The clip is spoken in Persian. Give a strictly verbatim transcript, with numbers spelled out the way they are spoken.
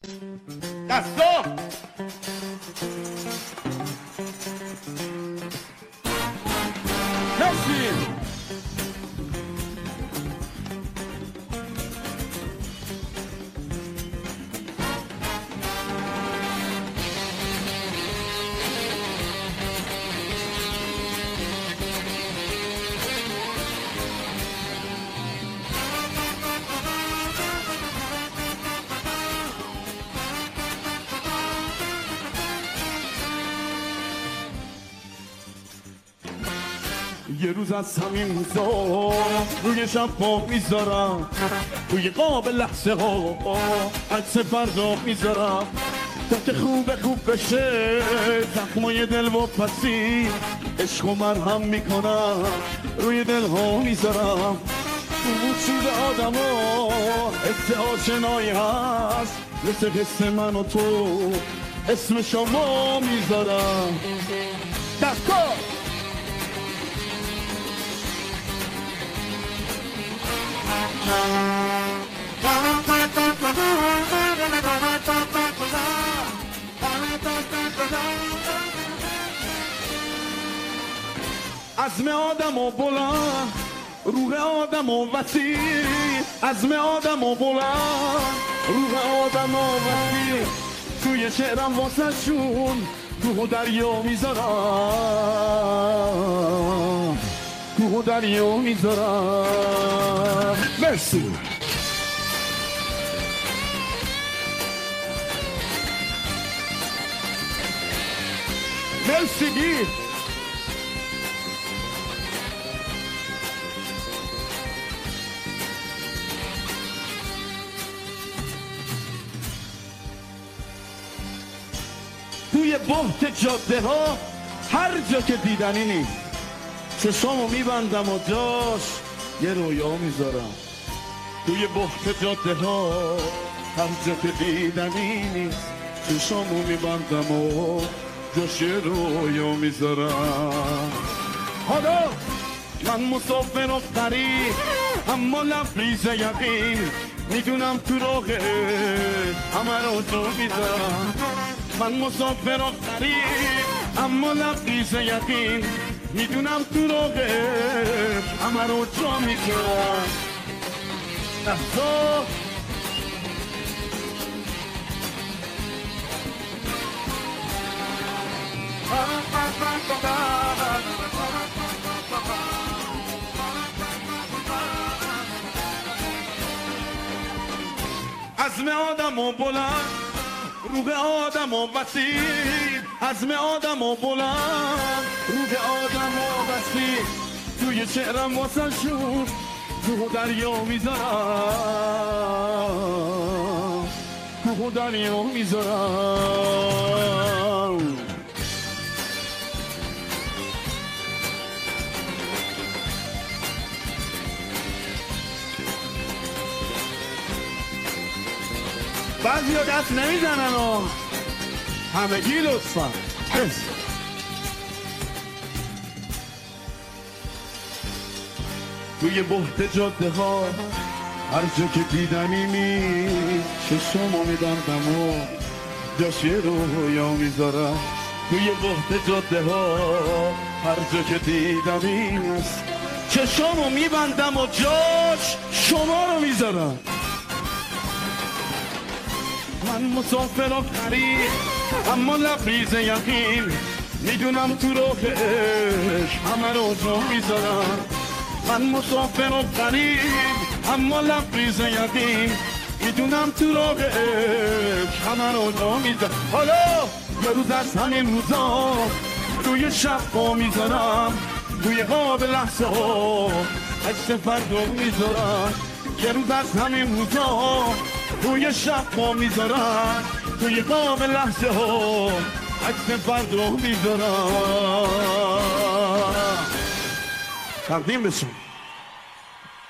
دستا مرسی. یه روز از همین روزا روی شب پا میذارم، روی قاب لحظه ها عکس فردا میذارم، تا که خوب خوب بشه زخمای دل و پسی، عشق و مرهم میکنم روی دل ها میذارم. تو وجود آدم ها حس آشنایی هست، مثل حس من و تو اسم شما میذارم. دستا عزم آدم و بلند، روح آدم و وسیع، عزم آدم و بلند، روح آدم و وسیع، توی شعرم واسه شون تو دریا میذارم، تو دریا میذارم. مرسی. مرسی گیر. توی بحت جاده ها هر جا که دیدنی نیست، چشامو میبندم و جاش یه رویا میذارم. توی بحت جاده ها هر جا که دیدنی نیست، چشامو میبندم و جاش یه رویا میذارم. حالا من مسافر و غریب، اما لبریز یقین، میدونم تو راهه همه رو تو میذارم. من مسافر و غریب، اما لبریز یقین، میدونم تو راهه همه رو جا میذارم. نفتا عزم آدم و بلند، روح آدم و وسیع، عزم آدم و بلند، روح آدم و وسیع، توی شعرم واسه شون تو دریا میذارم، تو دریا میذارم. بعضی ها دست نمیزنن و همگی لطفا. توی بحت جاده ها هر جا که دیدنی نیست، چشمو میبندم و جاش یه رویا میذارم. توی بحت جاده ها هر جا که دیدنی نیست، چشمو میبندم و جاش شما رو میذارم. من مسافر و غریب، اما لبریز یقین، میدونم تو راهش همه رو جا میذارم. من مسافر و غریب، اما لبریز یقین، میدونم تو راهش همه رو جا میذارم. حالا یه روز از همین روزا روی شب پا میذارم، روی قاب لحظه ها عکس فردا میذارم. یه روز از همین روزا روی شب پا میذارم، توی قاب لحظه ها عکس فردا میذارم. تقدیم بشون.